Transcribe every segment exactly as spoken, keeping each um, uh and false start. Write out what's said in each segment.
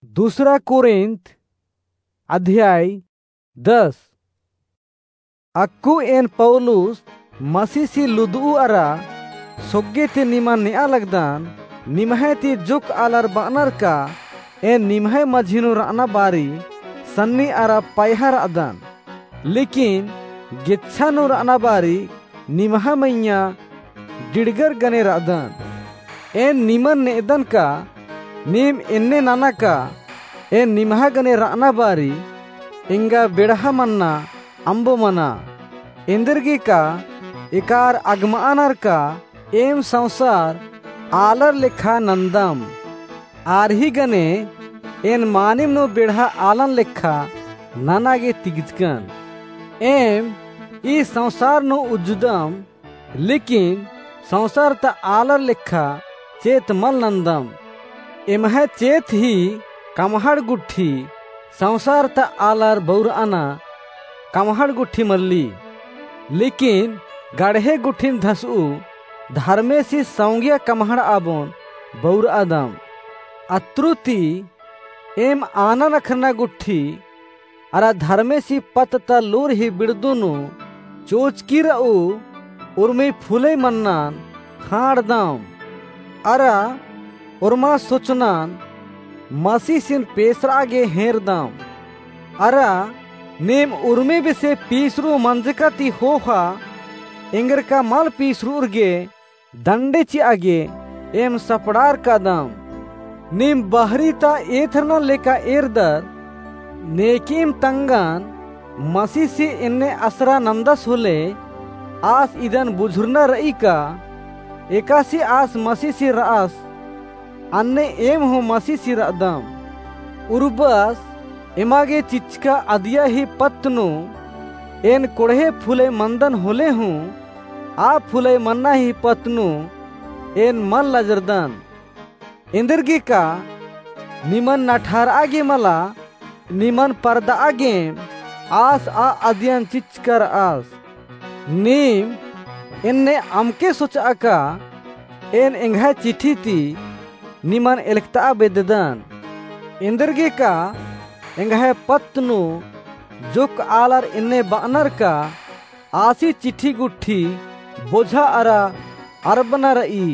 दूसरा कोरिन्थ अध्याय दस। अक्कू एन पौलुस मसीसी लुदू अरा सोगे ते निमा नेआ लगदान निमहे ती जुक आलर बानर का एन निमहे मझिनु राना बारी सन्नी अरा पायहर अदान लेकिन गिच्छानु राना बारी निमहा मैया डिडगर गने रादान एन निमन नेदन का नीम इन्ने नाना का एन निमहा गने राना बारी इंगा बेड़हा मन्ना अंबो मना इंदरगी का इकार अगमानर का एम संसार आलर लेखा नंदम आरही गने एन मानिम नो बेड़ा आलन लेखा नानागे तिगजकन एम ई संसार नो उजुदम लेकिन संसार ता आलर लेखा चेत मल नंदम एमह चेत ही कमहड़ गुट्ठी संसार ता आलर बौराना कमहड़ गुट्ठी मल्ली लेकिन गढ़े गुट्ठिन धसू धर्मे सी सौंगिया कमहड़ आबोन बौर आदम अत्रुति एम आना नखरना गुट्ठी अरा धर्मे सी पत ता लूर ही बिड़दुनु चोचकी रऊ उर्मी फूले मन्नान खाड़ दाम अरा उर्मा सोचनान मसी सिन पेसरागे हेर दाम अरा नेम उर्मे बिसे पीसरू मंजकती होहा इंगर का मल पीसरू उर्गे दंडे ची आगे एम सपड़ार का दाम नेम बहरी ता एथरना लेका एरदर नेकीम तंगान मसी से इन्ने असरा नंदस होले आस इदन बुझुरना रई का एकासी आस मसी से रास अन्ने एम हो मसी से रदम उर्बस एमागे चिचका अदिया ही पत्नु एन कोढ़े फूले मंदन होले हूँ आ फूले मन्ना ही पत्नु एन मन लजरदन इंदरगी का निमन नठार आगे मला निमन पर्दा आगे आस आ अदियन चिचकर आस नीम इन्ने अमके सोचा का एन इंघा चिट्ठी ती निमन एलकता बेददन इंदरगी का इंघा पत्नु जुक आलर इन्ने बानर का आसी चिट्ठी गुट्ठी बोझा अरा अरबना रई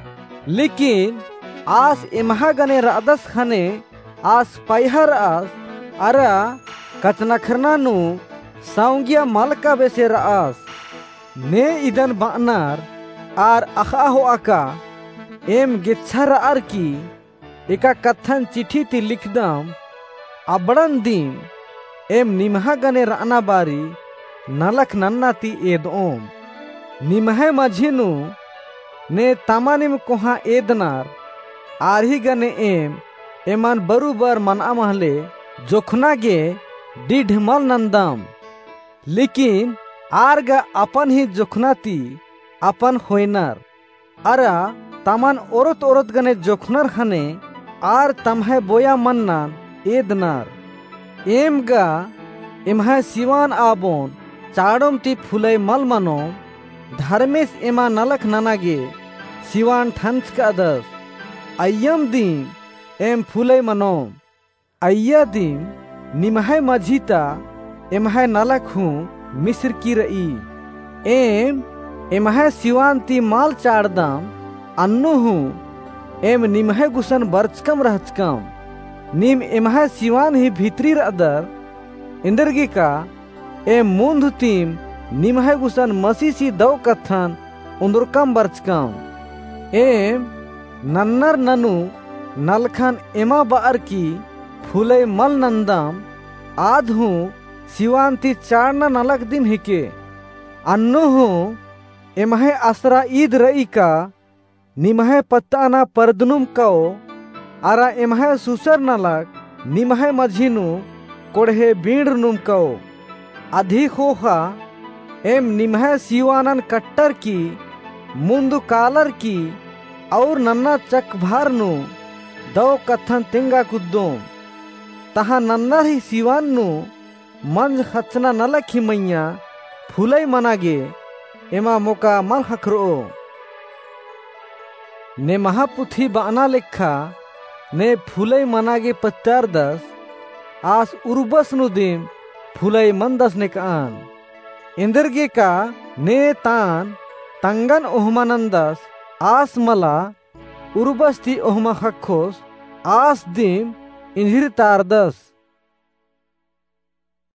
लेकिन आस इमहा गने रादस खने आस पायहर आस अरा कचनखरना नु साउंगिया मालका बेसे रास ने इदन बानर आर अखा हो आका एम गिच्छर आर की एका कथन चिट्ठी ती लिखदम अबड़न दिन एम निमहा गने राना बारी नलक नन्ना ती एद ओम निमहे मझिनु ने तमानिम कोहा एदनार आरही गने एम एमान बरुबर मना महले जोखना गे डिढमल नंदम लेकिन आरगा अपन ही जोखना ती अपन होइनर अरा तमन औरत औरत गने जोखनर हने आर तमहे बोया मन्नान एदनार एम गा इमहा सिवान आबोन चाड़म ती फुले मल मनो धर्मेश एमा नलक ननागे सिवान ठंच का दस अय्यम दिन एम फुले मनो अय्या दिन निमहे मझीता एमहे नलक हूँ मिस्र की रई एम एमहे सिवान ती माल चाड़दम अन्नु हूँ एम निमहे गुसन बरचकम रहचकम नीम एमहा सिवान ही भीतरी अदर इंदरगी का एम मुंद तीम निमहे गुसन मसीसी दव कथन उंदरकम बरचकम एम नन्नर ननु नलखन एमा बार की फूले मल नंदम आध हूँ सिवानती चारना नलक दिन हिके अन्नु हूँ एमहे असरा ईद रई का निमहे पत्ताना परदनुम कओ आरा एमहे सुसर नलक निमहे मझिनु कोढ़े बीड़ नुम कओ अधिक होहा एम निमहे सिवानन कट्टर की मुंदु कालर की और नन्ना चक भार नु दो कथन तिंगा कुद्दोम तहा नन्ना ही सिवान नु मंज खचना नलक ही मैया फूले मनागे एमा मोका मल हखरो ने महापुथी बाना लेखा ने फुलई मनागे पच्चार दस आस उर्बस नुदीम फुलई मंदस ने कान इंदरगे का ने तान तंगन ओहमानंदस आस मला उर्बस थी ओहमा खखोस आस दीम इंहिर तार दस